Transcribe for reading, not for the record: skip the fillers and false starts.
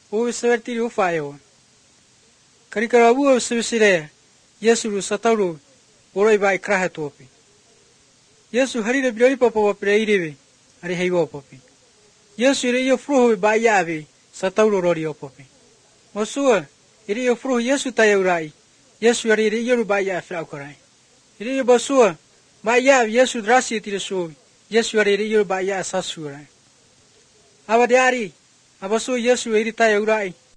o severti o fayo. Karikarabu o sivsire, Yesu satauru, oroi bai krahatopi. Yesu hari de biori papa preirive, ari heivo popi. Yesu ire yo fruho bai yavi, satauru rori opopi. Mosua, ire yo fruho Yesu tayaurai, Yesu ari ire yo bai ya fraukorai. Ire yo basua, bai yavi Yesu drasi tirasu, Yesu ari ire yo bai ya sasurai. Abadiari, abasu Yesu iri tayaurai,